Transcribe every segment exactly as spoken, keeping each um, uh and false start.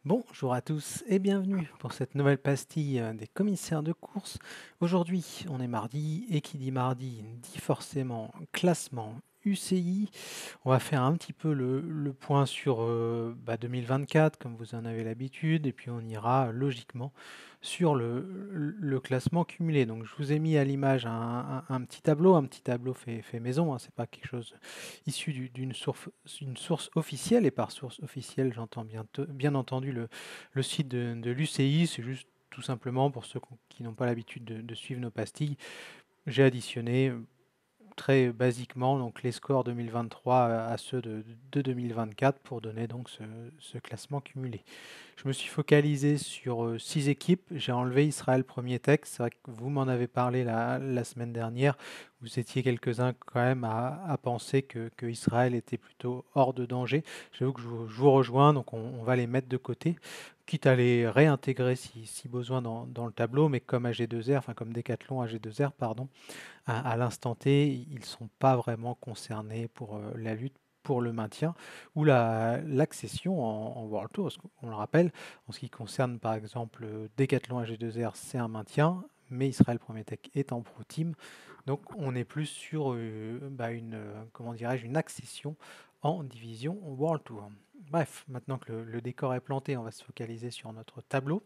Bonjour à tous et bienvenue pour cette nouvelle pastille euh, des commissaires de course. Aujourd'hui, on est mardi et qui dit mardi dit forcément classement U C I. On va faire un petit peu le, le point sur euh, bah, deux mille vingt-quatre comme vous en avez l'habitude et puis on ira euh, logiquement sur le, le classement cumulé. Donc je vous ai mis à l'image un, un- un petit tableau, un petit tableau fait, fait maison, hein, c'est pas quelque chose issu du- d'une source, une source officielle, et par source officielle j'entends bien, bien entendu le, le site de, de l'U C I. C'est juste tout simplement pour ceux qui n'ont pas l'habitude de, de suivre nos pastilles, j'ai additionné euh, très basiquement donc les scores deux mille vingt-trois à à ceux de, de deux mille vingt-quatre pour donner donc ce, ce classement cumulé. Je me suis focalisé sur euh, six équipes. J'ai enlevé Israël Premier Tech. C'est vrai que vous m'en avez parlé la, la semaine dernière. Vous étiez quelques-uns quand même à, à penser que, que Israël était plutôt hors de danger. J'avoue que je, vous je vous rejoins, donc on, on va les mettre de côté, quitte à les réintégrer si, si besoin dans, dans le tableau, mais comme A G deux R, enfin comme Decathlon A G deux R, pardon, à, à l'instant T, ils ne sont pas vraiment concernés pour euh, la lutte pour le maintien ou la, l'accession en, en World Tour. Parce qu'on le rappelle, en ce qui concerne par exemple euh, Decathlon A G deux R, c'est un maintien, mais Israël Premier Tech est en Pro Team. Donc on est plus sur euh, bah, une, euh, comment dirais-je, une accession en division World Tour. Bref, maintenant que le, le décor est planté, on va se focaliser sur notre tableau.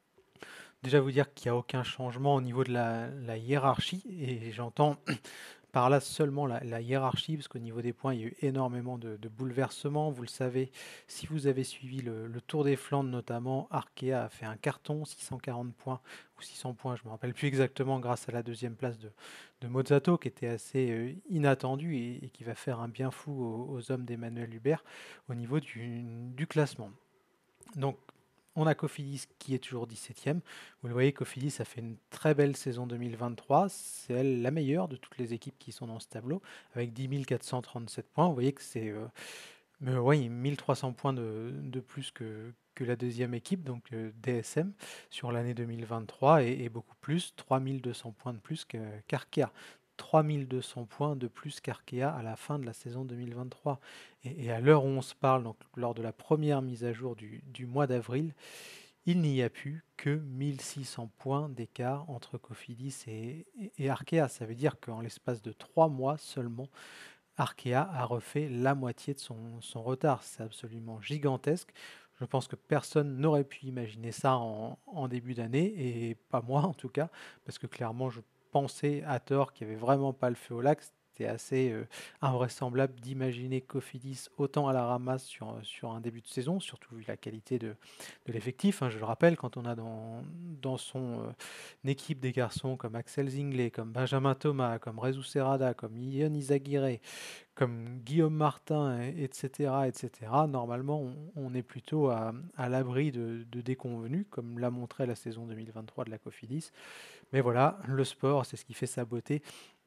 Déjà vous dire qu'il n'y a aucun changement au niveau de la, la hiérarchie, et j'entends par là seulement la, la hiérarchie, parce qu'au niveau des points, il y a eu énormément de, de bouleversements. Vous le savez, si vous avez suivi le, le Tour des Flandres notamment, Arkea a fait un carton, six cent quarante points ou six cents points, je ne me rappelle plus exactement, grâce à la deuxième place de, de Mozzato, qui était assez euh, inattendu et, et qui va faire un bien fou aux, aux hommes d'Emmanuel Hubert au niveau du, du classement. Donc, on a Cofidis qui est toujours dix-septième. Vous le voyez, Cofidis a fait une très belle saison deux mille vingt-trois. C'est elle la meilleure de toutes les équipes qui sont dans ce tableau, avec dix mille quatre cent trente-sept points. Vous voyez que c'est euh, euh, ouais, mille trois cents points de, de plus que, que la deuxième équipe, donc euh, D S M, sur l'année deux mille vingt-trois, et, et beaucoup plus, trois mille deux cents points de plus que- qu'Arkea. trois mille deux cents points de plus qu'Arkea à la fin de la saison deux mille vingt-trois. Et, et à l'heure où on se parle, donc lors de la première mise à jour du, du mois d'avril, il n'y a plus que mille six cents points d'écart entre Cofidis et, et, et Arkea. Ça veut dire qu'en l'espace de trois mois seulement, Arkea a refait la moitié de son, son retard. C'est absolument gigantesque. Je pense que personne n'aurait pu imaginer ça en, en début d'année, et pas moi en tout cas, parce que clairement je pensais à tort qu'il n'y avait vraiment pas le feu au lac. C'était assez euh, invraisemblable d'imaginer Cofidis autant à la ramasse sur, sur un début de saison, surtout vu la qualité de, de l'effectif. Hein. Je le rappelle, quand on a dans, dans son euh, équipe des garçons comme Axel Zinglet, comme Benjamin Thomas, comme Rezu Serrada, comme Ion Izaguirre, comme Guillaume Martin, et cetera, et cetera, normalement, on, on est plutôt à, à l'abri de, de déconvenus, comme l'a montré la saison deux mille vingt-trois de la Cofidis. Mais voilà, le sport, c'est ce qui fait sa beauté.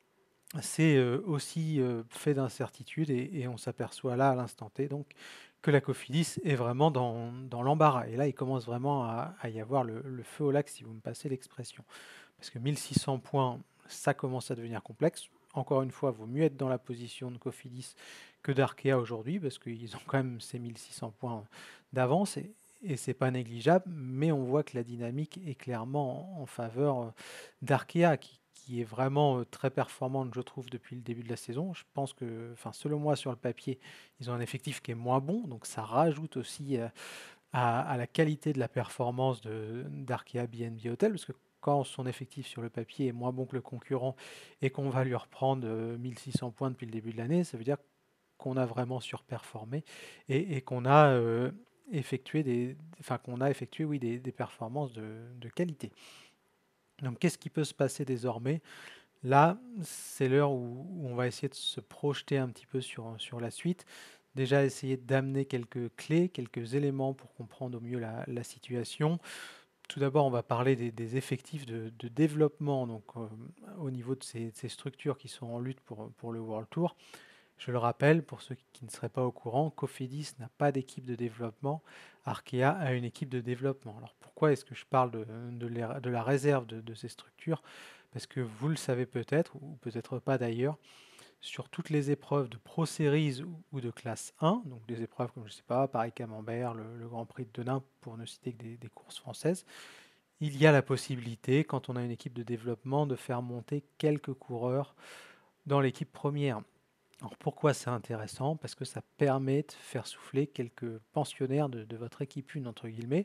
C'est euh, aussi euh, fait d'incertitudes, et, et on s'aperçoit là, à l'instant T, donc, que la Cofidis est vraiment dans, dans l'embarras. Et là, il commence vraiment à, à y avoir le, le feu au lac, si vous me passez l'expression. Parce que mille six cents points, ça commence à devenir complexe. Encore une fois, il vaut mieux être dans la position de Cofidis que d'Arkea aujourd'hui, parce qu'ils ont quand même ces mille six cents points d'avance, et, et c'est pas négligeable, mais on voit que la dynamique est clairement en, en faveur euh, d'Arkea, qui, qui est vraiment euh, très performante, je trouve, depuis le début de la saison. Je pense que, enfin, selon moi, sur le papier, ils ont un effectif qui est moins bon, donc ça rajoute aussi euh, à, à la qualité de la performance de d'Arkea B N B Hotel, parce que quand son effectif sur le papier est moins bon que le concurrent et qu'on va lui reprendre euh, mille six cents points depuis le début de l'année, ça veut dire qu'on a vraiment surperformé, et, et qu'on a euh, effectué des, enfin qu'on a effectué oui des, des performances de, de qualité. Donc qu'est-ce qui peut se passer désormais? Là, c'est l'heure où, où on va essayer de se projeter un petit peu sur, sur la suite. Déjà essayer d'amener quelques clés, quelques éléments pour comprendre au mieux la, la situation. Tout d'abord, on va parler des, des effectifs de, de développement, donc euh, au niveau de ces, de ces structures qui sont en lutte pour, pour le World Tour. Je le rappelle, pour ceux qui ne seraient pas au courant, Cofidis n'a pas d'équipe de développement. Arkea a une équipe de développement. Alors pourquoi est-ce que je parle de, de, les- de la réserve de, de ces structures? Parce que vous le savez peut-être, ou peut-être pas d'ailleurs, sur toutes les épreuves de Pro Series ou, ou de classe un, donc des épreuves comme je sais pas, Paris-Camembert, le, le Grand Prix de Denain, pour ne citer que des, des courses françaises, il y a la possibilité, quand on a une équipe de développement, de faire monter quelques coureurs dans l'équipe première. Alors pourquoi c'est intéressant? Parce que ça permet de faire souffler quelques pensionnaires de, de votre équipe une, entre guillemets,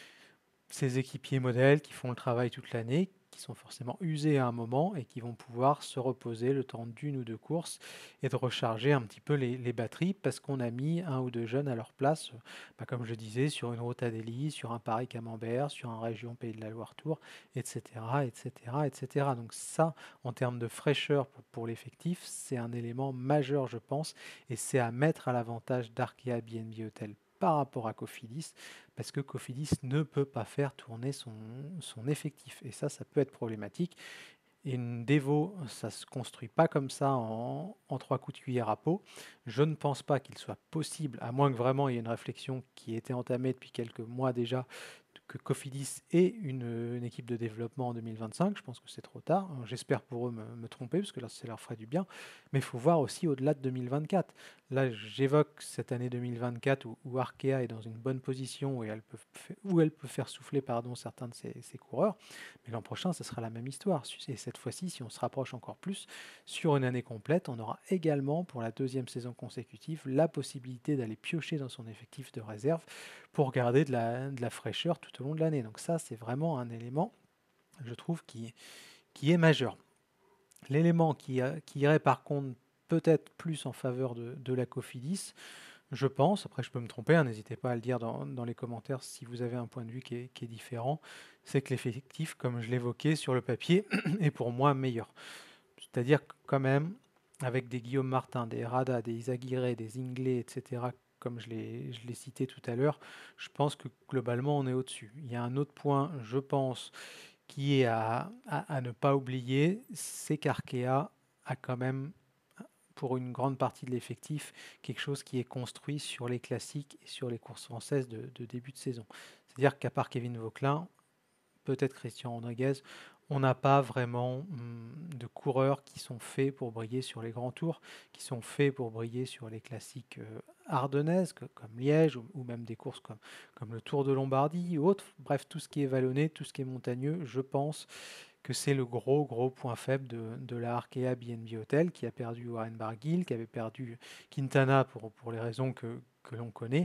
ces équipiers modèles qui font le travail toute l'année, qui sont forcément usés à un moment et qui vont pouvoir se reposer le temps d'une ou deux courses et de recharger un petit peu les, les batteries parce qu'on a mis un ou deux jeunes à leur place, euh, bah, comme je disais, sur une route Adélie, sur un Paris-Camembert, sur un région Pays de la Loire-Tour, et cetera, et cetera, et cetera. Donc ça, en termes de fraîcheur pour, pour l'effectif, c'est un élément majeur, je pense, et c'est à mettre à l'avantage d'Arkea B and B Hotel par rapport à Cofidis, parce que Cofidis ne peut pas faire tourner son, son effectif. Et ça, ça peut être problématique. Et une dévo, ça ne se construit pas comme ça en, en trois coups de cuillère à peau. Je ne pense pas qu'il soit possible, à moins que vraiment il y ait une réflexion qui ait été entamée depuis quelques mois déjà, que Cofidis ait une, une équipe de développement en deux mille vingt-cinq. Je pense que c'est trop tard. J'espère pour eux me, me tromper, parce que là, ça leur ferait du bien. Mais il faut voir aussi au-delà de deux mille vingt-quatre. Là, j'évoque cette année deux mille vingt-quatre où, où Arkea est dans une bonne position, où elle peut, où elle peut faire souffler pardon, certains de ses, ses coureurs. Mais l'an prochain, ce sera la même histoire. Et cette fois-ci, si on se rapproche encore plus, sur une année complète, on aura également, pour la deuxième saison consécutive, la possibilité d'aller piocher dans son effectif de réserve pour garder de la, de la fraîcheur tout au long de l'année. Donc ça, c'est vraiment un élément, je trouve, qui, qui est majeur. L'élément qui, qui irait par contre peut-être plus en faveur de, de la Cofidis, je pense, après je peux me tromper, hein, n'hésitez pas à le dire dans, dans, les commentaires si vous avez un point de vue qui est, qui est différent, c'est que l'effectif, comme je l'évoquais sur le papier, est pour moi meilleur. C'est-à-dire quand même, avec des Guillaume Martin, des Rada, des Izaguirre, des Inglés, et cetera, comme je l'ai, je l'ai cité tout à l'heure, je pense que globalement on est au-dessus. Il y a un autre point, je pense, qui est à, à, à ne pas oublier, c'est qu'Arkea a quand même, pour une grande partie de l'effectif, quelque chose qui est construit sur les classiques et sur les courses françaises de, de début de saison. C'est-à-dire qu'à part Kevin Vauquelin, peut-être Christian Rodriguez, on n'a pas vraiment hum, de coureurs qui sont faits pour briller sur les grands tours, qui sont faits pour briller sur les classiques euh, ardennaises, que, comme Liège, ou, ou, même des courses comme, comme le Tour de Lombardie ou autres. Bref, tout ce qui est vallonné, tout ce qui est montagneux, je pense que c'est le gros, gros point faible de, de la Arkea B and B Hotel, qui a perdu Warren Barguil, qui avait perdu Quintana pour, pour les raisons que, que l'on connaît.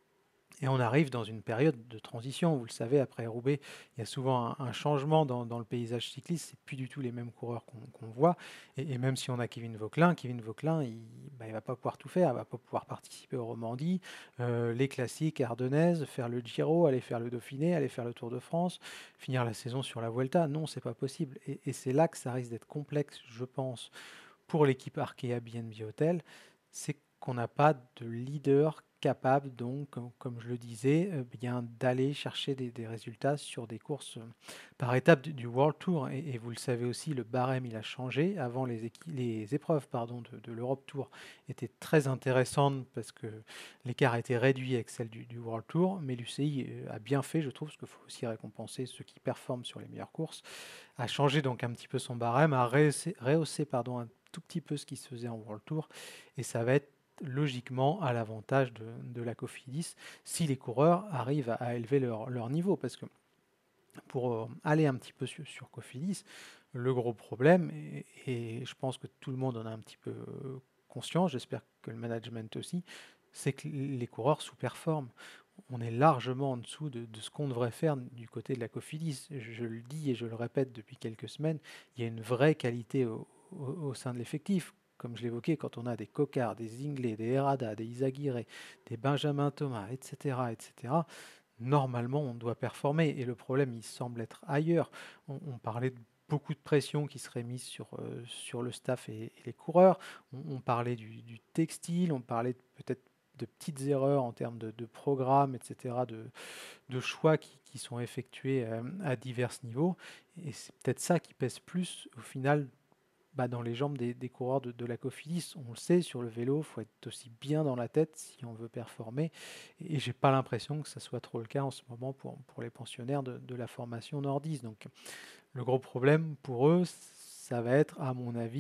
Et on arrive dans une période de transition. Vous le savez, après Roubaix, il y a souvent un, un changement dans, dans le paysage cycliste. C'est plus du tout les mêmes coureurs qu'on qu'on voit. Et, et même si on a Kevin Vauquelin, Kevin Vauquelin, il bah, ne va pas pouvoir tout faire. Il ne va pas pouvoir participer aux Romandie, euh, les classiques ardennaises, faire le Giro, aller faire le Dauphiné, aller faire le Tour de France, finir la saison sur la Vuelta. Non, c'est pas possible. Et, et c'est là que ça risque d'être complexe, je pense, pour l'équipe Arkea B and B Hotel. C'est qu'on n'a pas de leader capable, donc, comme je le disais, euh, bien d'aller chercher des, des résultats sur des courses euh, par étapes du, du World Tour. Et, et vous le savez aussi, le barème il a changé. Avant, les, les épreuves pardon, de, de l'Europe Tour étaient très intéressantes parce que l'écart était réduit avec celle du, du World Tour. Mais l'U C I a bien fait, je trouve, parce qu'il faut aussi récompenser ceux qui performent sur les meilleures courses, a changé donc un petit peu son barème, a rehaussé, rehaussé pardon, un tout petit peu ce qui se faisait en World Tour. Et ça va être logiquement à l'avantage de, de la Cofidis si les coureurs arrivent à, à élever leur, leur, niveau. Parce que pour euh, aller un petit peu sur, sur Cofidis, le gros problème, et, et, je pense que tout le monde en a un petit peu conscience, j'espère que le management aussi, c'est que les coureurs sous-performent. On est largement en dessous de, de ce qu'on devrait faire du côté de la Cofidis. Je, je le dis et je le répète depuis quelques semaines, il y a une vraie qualité au, au, au sein de l'effectif. Comme je l'évoquais, quand on a des Cocard, des Inglés, des Herrada, des Izaguirre, des Benjamin Thomas, et cetera, et cetera, normalement, on doit performer. Et le problème, il semble être ailleurs. On, on parlait de beaucoup de pression qui serait mise sur, euh, sur le staff et, et les coureurs. On, on parlait du, du textile, on parlait peut-être de petites erreurs en termes de, de programme, et cetera, de, de choix qui, qui sont effectués euh, à divers niveaux. Et c'est peut-être ça qui pèse plus au final bah, dans les jambes des, des coureurs de, de la Cofidis. On le sait, sur le vélo, il faut être aussi bien dans la tête si on veut performer. Et, et j'ai pas l'impression que ça soit trop le cas en ce moment pour, pour les pensionnaires de, de la formation nordiste. Donc le gros problème pour eux, ça va être, à mon avis, que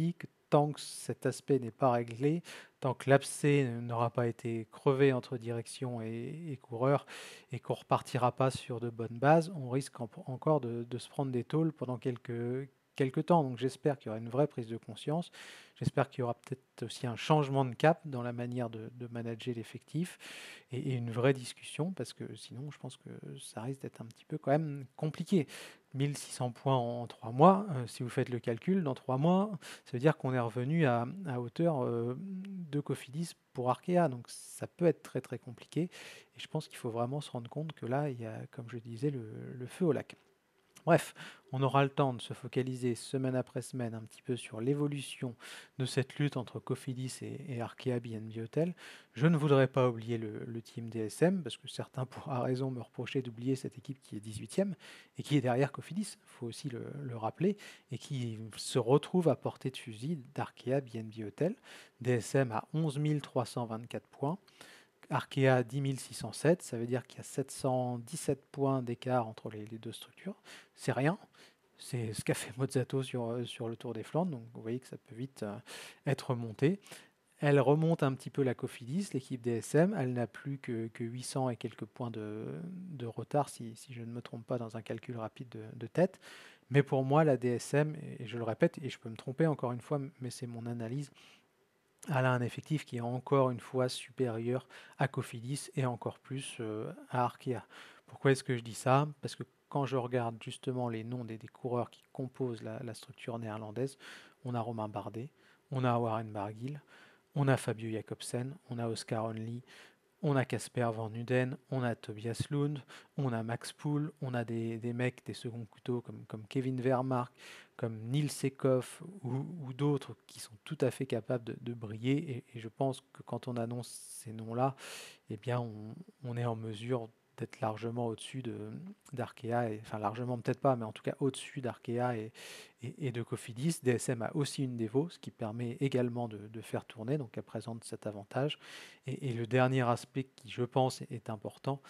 tant que cet aspect n'est pas réglé, tant que l'abcès n'aura pas été crevé entre direction et, et coureur et qu'on repartira pas sur de bonnes bases, on risque en- encore de, de se prendre des tôles pendant quelques, quelques temps. Donc j'espère qu'il y aura une vraie prise de conscience. J'espère qu'il y aura peut-être aussi un changement de cap dans la manière de, de manager l'effectif et, et une vraie discussion parce que sinon je pense que ça risque d'être un petit peu quand même compliqué. mille six cents points en trois mois, euh, si vous faites le calcul, dans trois mois, ça veut dire qu'on est revenu à, à hauteur euh, de Cofidis pour Arkea. Donc ça peut être très très compliqué. Et je pense qu'il faut vraiment se rendre compte que là, il y a, comme je disais, le, le feu au lac. Bref, on aura le temps de se focaliser semaine après semaine un petit peu sur l'évolution de cette lutte entre Cofidis et, et Arkea B N B Hotel. Je ne voudrais pas oublier le, le team D S M, parce que certains pourront à raison me reprocher d'oublier cette équipe qui est dix-huitième et qui est derrière Cofidis, il faut aussi le, le rappeler, et qui se retrouve à portée de fusil d'Arkea B N B Hotel. D S M à onze mille trois cent vingt-quatre points. Arkea dix mille six cent sept, ça veut dire qu'il y a sept cent dix-sept points d'écart entre les, les deux structures. C'est rien. C'est ce qu'a fait Mozzato sur, sur le Tour des Flandres, donc vous voyez que ça peut vite euh, être monté. Elle remonte un petit peu la Cofidis, l'équipe D S M. Elle n'a plus que, que huit cents et quelques points de, de retard, si, si, je ne me trompe pas dans un calcul rapide de, de tête. Mais pour moi, la D S M, et je le répète, et je peux me tromper encore une fois, mais c'est mon analyse, elle a un effectif qui est encore une fois supérieur à Cofidis et encore plus euh, à Arkea. Pourquoi est-ce que je dis ça? Parce que quand je regarde justement les noms des, des coureurs qui composent la, la, structure néerlandaise, on a Romain Bardet, on a Warren Barguil, on a Fabio Jacobsen, on a Oscar Only, on a Casper Van Uden, on a Tobias Lund, on a Max Poole, on a des, des mecs, des seconds couteaux comme, comme Kevin Vermark, comme Nils Sekhoff ou, ou d'autres qui sont tout à fait capables de, de briller. Et, et je pense que quand on annonce ces noms-là, eh bien, on, on est en mesure d'être largement au-dessus de, d'Arkea, et, enfin largement peut-être pas, mais en tout cas au-dessus d'Arkea et, et, et de Cofidis. D S M a aussi une dévo, ce qui permet également de, de faire tourner, donc elle présente cet avantage. Et, et le dernier aspect qui, je pense, est important,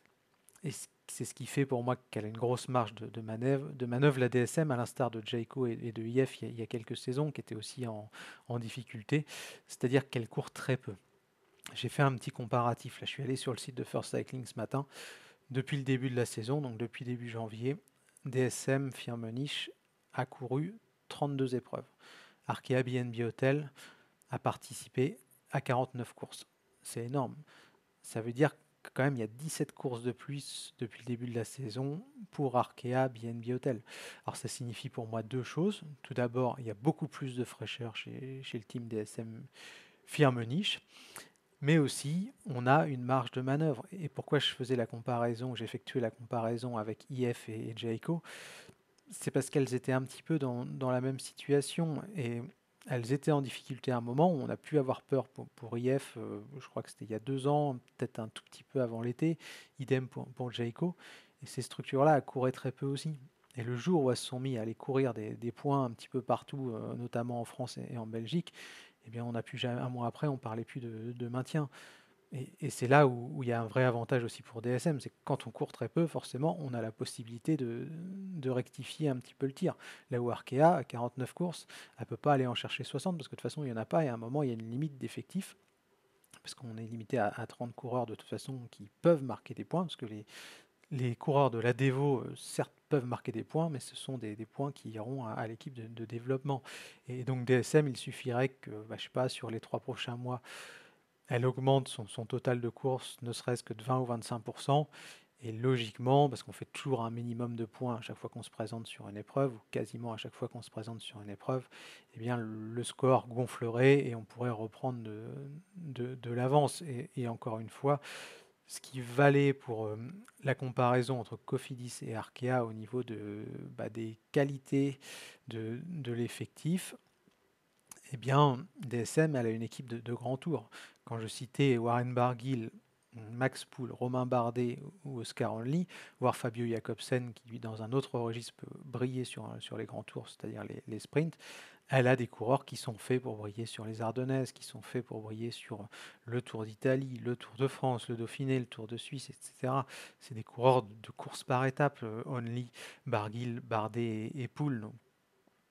et c'est ce qui fait pour moi qu'elle a une grosse marge de, de, manœuvre, de manœuvre, la D S M, à l'instar de Jayco et, et de I F il y, a, il y, a, quelques saisons, qui étaient aussi en, en difficulté, c'est-à-dire qu'elle court très peu. J'ai fait un petit comparatif, là je suis allé sur le site de First Cycling ce matin, depuis le début de la saison, donc depuis début janvier, D S M Firmenich a couru trente-deux épreuves. Arkea B N B Hotel a participé à quarante-neuf courses. C'est énorme. Ça veut dire que quand même il y a dix-sept courses de plus depuis le début de la saison pour Arkea B N B Hotel. Alors ça signifie pour moi deux choses. Tout d'abord, il y a beaucoup plus de fraîcheur chez, chez le team D S M Firmenich. Mais aussi, on a une marge de manœuvre. Et pourquoi je faisais la comparaison, j'effectuais la comparaison avec I F et, et Jayco, c'est parce qu'elles étaient un petit peu dans, dans la même situation. Et elles étaient en difficulté à un moment où on a pu avoir peur pour, pour I F, euh, je crois que c'était il y a deux ans, peut-être un tout petit peu avant l'été, idem pour, pour Jayco. Et ces structures-là couraient très peu aussi. Et le jour où elles se sont mis à aller courir des, des points un petit peu partout, euh, notamment en France et, et en Belgique, eh bien, on a pu jamais, un mois après, on parlait plus de, de maintien. Et, et c'est là où, où il y a un vrai avantage aussi pour D S M, c'est que quand on court très peu, forcément, on a la possibilité de, de rectifier un petit peu le tir. Là où Arkea, à quarante-neuf courses, elle ne peut pas aller en chercher soixante, parce que de toute façon, il n'y en a pas, et à un moment, il y a une limite d'effectifs, parce qu'on est limité à, à trente coureurs de toute façon qui peuvent marquer des points, parce que les, les coureurs de la Devo, euh, certes, peuvent marquer des points, mais ce sont des, des points qui iront à, à l'équipe de, de développement. Et donc D S M, il suffirait que, bah, je sais pas, sur les trois prochains mois, elle augmente son, son total de courses, ne serait-ce que de vingt ou vingt-cinq pour cent. Et logiquement, parce qu'on fait toujours un minimum de points à chaque fois qu'on se présente sur une épreuve, ou quasiment à chaque fois qu'on se présente sur une épreuve, eh bien le score gonflerait et on pourrait reprendre de, de, de l'avance. Et, et encore une fois, ce qui valait pour euh, la comparaison entre Cofidis et Arkea au niveau de, bah, des qualités de, de l'effectif, eh bien, D S M, elle a une équipe de, de grands tours. Quand je citais Warren Barguil, Max Poole, Romain Bardet ou Oscar Only, voire Fabio Jacobsen, qui lui, dans un autre registre, peut briller sur, sur les grands tours, c'est-à-dire les, les sprints, elle a des coureurs qui sont faits pour briller sur les Ardennaises, qui sont faits pour briller sur le Tour d'Italie, le Tour de France, le Dauphiné, le Tour de Suisse, et cetera. C'est des coureurs de, de course par étapes, Only, Barguil, Bardet et, et Poole. Donc,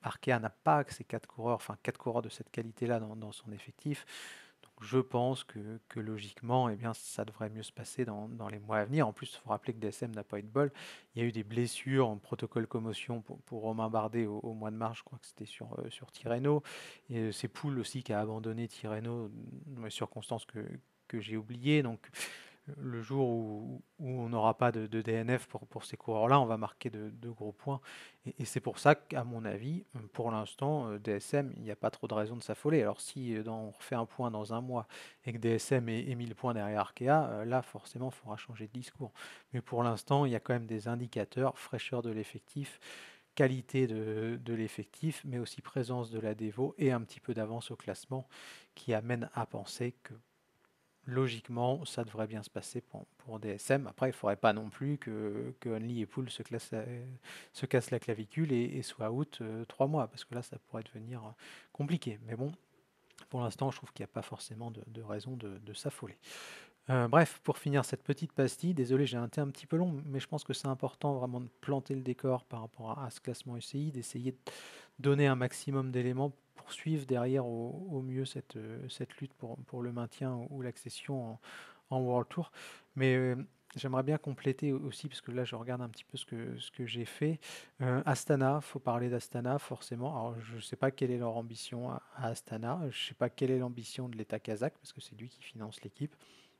Arkea n'a pas que ces quatre coureurs, enfin quatre coureurs de cette qualité-là dans, dans son effectif. Donc je pense que, que logiquement, eh bien, ça devrait mieux se passer dans, dans les mois à venir. En plus, il faut rappeler que D S M n'a pas eu de bol. Il y a eu des blessures en protocole commotion pour, pour Romain Bardet au, au mois de mars, je crois que c'était sur, euh, sur Tirreno. Et euh, c'est Poul aussi qui a abandonné Tirreno dans les circonstances que, que j'ai oubliées. Donc le jour où, où on n'aura pas de, de D N F pour, pour ces coureurs-là, on va marquer de, de gros points. Et, et c'est pour ça qu'à mon avis, pour l'instant, euh, D S M, il n'y a pas trop de raison de s'affoler. Alors si euh, dans- on refait un point dans un mois et que D S M est, est mille points derrière Arkea, euh, là forcément, il faudra changer de discours. Mais pour l'instant, il y a quand même des indicateurs, fraîcheur de l'effectif, qualité de, de l'effectif, mais aussi présence de la Devo et un petit peu d'avance au classement qui amène à penser que logiquement, ça devrait bien se passer pour, pour D S M. Après, il ne faudrait pas non plus que, que Only et Pool se, classe la- se cassent la clavicule et, et soient out euh, trois mois, parce que là, ça pourrait devenir euh, compliqué. Mais bon, pour l'instant, je trouve qu'il n'y a pas forcément de, de raison de, de s'affoler. Euh, bref, pour finir cette petite pastille, désolé, j'ai un thé un petit peu long, mais je pense que c'est important vraiment de planter le décor par rapport à, à ce classement U C I, d'essayer de donner un maximum d'éléments pour suivre derrière au, au mieux cette, euh, cette lutte pour, pour le maintien ou l'accession en, en World Tour. Mais euh, j'aimerais bien compléter aussi, parce que là je regarde un petit peu ce que, ce que j'ai fait. Euh, Astana, il faut parler d'Astana forcément. Alors je ne sais pas quelle est leur ambition à, à Astana, je ne sais pas quelle est l'ambition de l'État kazakh, parce que c'est lui qui finance l'équipe.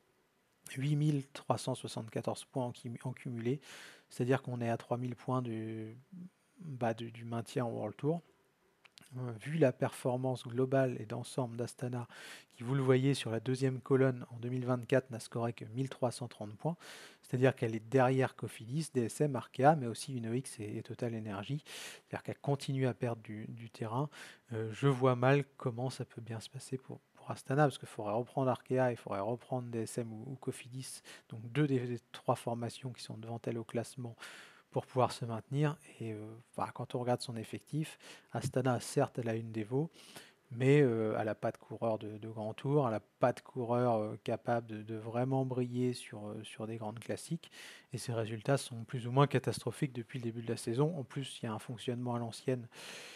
huit mille trois cent soixante-quatorze points en, en cumulé, c'est-à-dire qu'on est à trois mille points du, bah, du, du maintien en World Tour. Euh, vu la performance globale et d'ensemble d'Astana, qui vous le voyez sur la deuxième colonne en deux mille vingt-quatre n'a scoré que mille trois cent trente points, c'est-à-dire qu'elle est derrière Cofidis, D S M, Arkea, mais aussi UNOX et, et Total Energy, c'est-à-dire qu'elle continue à perdre du, du terrain. Euh, je vois mal comment ça peut bien se passer pour, pour Astana, parce qu'il faudrait reprendre Arkea, il faudrait reprendre D S M ou, ou Cofidis, donc deux des, des trois formations qui sont devant elle au classement pour pouvoir se maintenir. Et euh, bah, quand on regarde son effectif, Astana, certes, elle a une dévo, mais euh, elle n'a pas de coureur de, de grand tour, elle n'a pas de coureur euh, capable de, de vraiment briller sur, euh, sur des grandes classiques. Et ses résultats sont plus ou moins catastrophiques depuis le début de la saison. En plus, il y a un fonctionnement à l'ancienne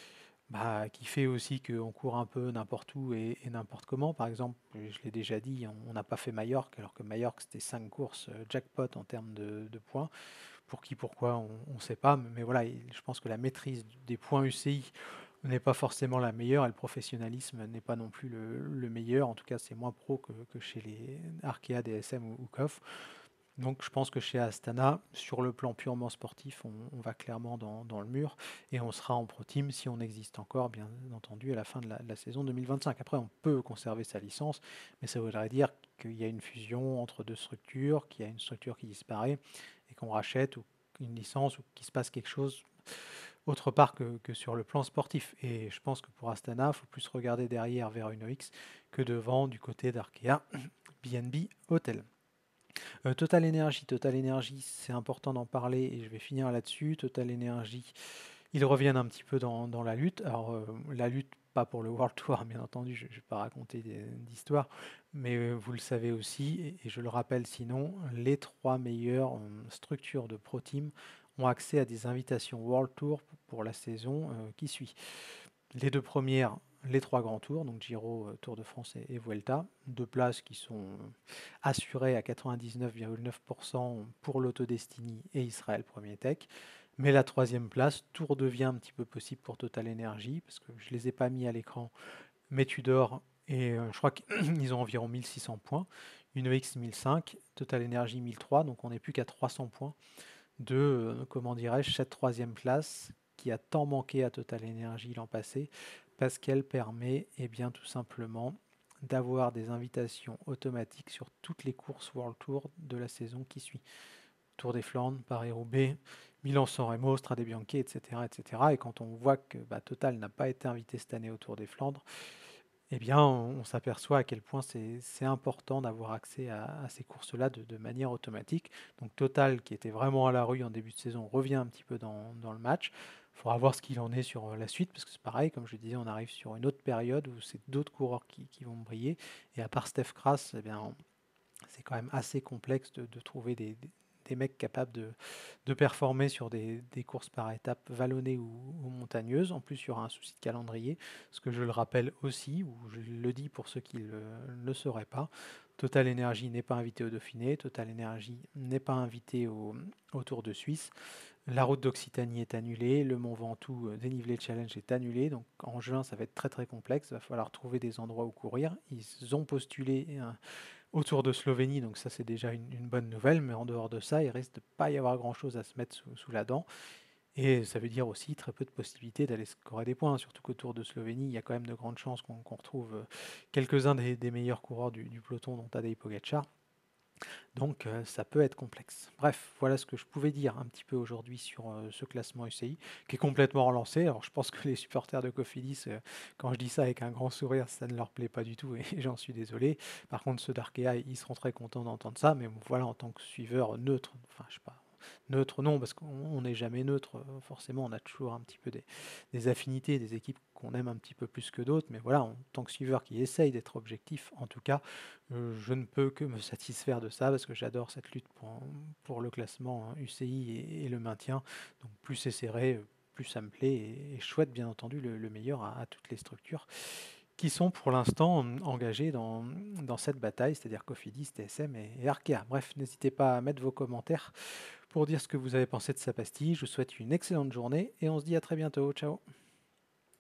bah, qui fait aussi qu'on court un peu n'importe où et, et n'importe comment. Par exemple, je l'ai déjà dit, on n'a pas fait Majorque, alors que Majorque, c'était cinq courses euh, jackpot en termes de, de points. Pour qui, pourquoi, on ne sait pas. Mais voilà, je pense que la maîtrise des points U C I n'est pas forcément la meilleure et le professionnalisme n'est pas non plus le, le meilleur. En tout cas, c'est moins pro que, que chez les Arkea, D S M ou, ou C O F. Donc je pense que chez Astana, sur le plan purement sportif, on, on va clairement dans, dans, le mur et on sera en pro team si on existe encore, bien entendu, à la fin de la, de la saison deux mille vingt-cinq. Après, on peut conserver sa licence, mais ça voudrait dire qu'il y a une fusion entre deux structures, qu'il y a une structure qui disparaît et qu'on rachète ou une licence ou qu'il se passe quelque chose autre part que, que sur le plan sportif. Et je pense que pour Astana, il faut plus regarder derrière vers une O X que devant du côté d'Arkea, B N B Hotel. Euh, Total Energy, Total Energy, c'est important d'en parler et je vais finir là-dessus. Total Energy, ils reviennent un petit peu dans, dans la lutte. Alors, euh, la lutte, pas pour le World Tour, bien entendu, je ne vais pas raconter d'histoire, mais euh, vous le savez aussi, et, et je le rappelle sinon, les trois meilleures euh, structures de Pro Team ont accès à des invitations World Tour pour la saison euh, qui suit. Les deux premières, les trois grands tours, donc Giro, euh, Tour de France et, et Vuelta, deux places qui sont euh, assurées à quatre-vingt-dix-neuf virgule neuf pour cent pour l'Autodestiny et Israël Premier Tech. Mais la troisième place, tout redevient un petit peu possible pour Total Energy, parce que je ne les ai pas mis à l'écran, mais Tudor, et euh, je crois qu'ils ont environ mille six cents points, UNOX mille cinq, Total Energy mille trois, donc on n'est plus qu'à trois cents points de, euh, comment dirais-je, cette troisième place qui a tant manqué à Total Energy l'an passé, parce qu'elle permet, eh bien, tout simplement, d'avoir des invitations automatiques sur toutes les courses World Tour de la saison qui suit. Tour des Flandres, Paris-Roubaix, Milan-San Remo, Strade Bianche, et cetera, et cetera. Et quand on voit que bah, Total n'a pas été invité cette année au Tour des Flandres, eh bien, on, on s'aperçoit à quel point c'est important d'avoir accès à, à ces courses-là de, de manière automatique. Donc Total, qui était vraiment à la rue en début de saison, revient un petit peu dans, dans le match. Il faudra voir ce qu'il en est sur la suite, parce que c'est pareil, comme je disais, on arrive sur une autre période où c'est d'autres coureurs qui, qui, vont briller. Et à part Steph Kras, eh bien, c'est quand même assez complexe de, de trouver des, des, des mecs capables de, de performer sur des, des courses par étapes vallonnées ou, ou montagneuses. En plus, il y aura un souci de calendrier, ce que je le rappelle aussi, ou je le dis pour ceux qui le- ne le sauraient pas. Total Energy n'est pas invité au Dauphiné, Total Energy n'est pas invité au, au Tour de Suisse. La route d'Occitanie est annulée, le Mont Ventoux euh, dénivelé challenge est annulé, donc en juin ça va être très très complexe, il va falloir trouver des endroits où courir. Ils ont postulé euh, au Tour de Slovénie, donc ça c'est déjà une, une bonne nouvelle, mais en dehors de ça, il risque de pas y avoir grand chose à se mettre sous, sous la dent. Et ça veut dire aussi très peu de possibilités d'aller scorer des points, surtout qu'au Tour de Slovénie, il y a quand même de grandes chances qu'on qu'on retrouve euh, quelques-uns des, des meilleurs coureurs du, du peloton, dont Tadej Pogacar. Donc euh, ça peut être complexe. Bref, voilà ce que je pouvais dire un petit peu aujourd'hui sur euh, ce classement U C I, qui est complètement relancé. Alors je pense que les supporters de Cofidis, euh, quand je dis ça avec un grand sourire, ça ne leur plaît pas du tout et j'en suis désolé. Par contre, ceux d'Arkea, ils seront très contents d'entendre ça, mais bon, voilà, en tant que suiveur neutre, enfin je sais pas, neutre non, parce qu'on n'est jamais neutre, euh, forcément on a toujours un petit peu des, des affinités, des équipes qu'on aime un petit peu plus que d'autres, mais voilà, en tant que suiveur qui essaye d'être objectif, en tout cas, euh, je ne peux que me satisfaire de ça parce que j'adore cette lutte pour, pour le classement hein, U C I et, et le maintien. Donc plus c'est serré, euh, plus ça me plaît et, et je souhaite bien entendu le, le meilleur à, à toutes les structures qui sont pour l'instant euh, engagées dans, dans cette bataille, c'est-à-dire Cofidis, T S M et, et Arkea. Bref, n'hésitez pas à mettre vos commentaires pour dire ce que vous avez pensé de sa pastille. Je vous souhaite une excellente journée et on se dit à très bientôt. Ciao!